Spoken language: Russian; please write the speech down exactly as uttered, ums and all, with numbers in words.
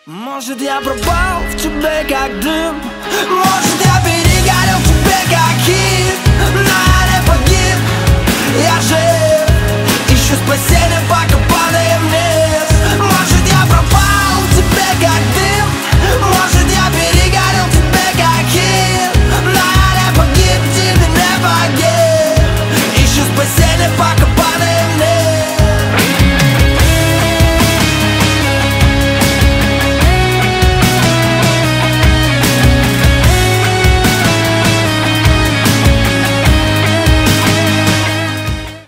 Может, я пропал в тебе как дым, может, я перегорел в тебе как кит, но я не погиб, я жив.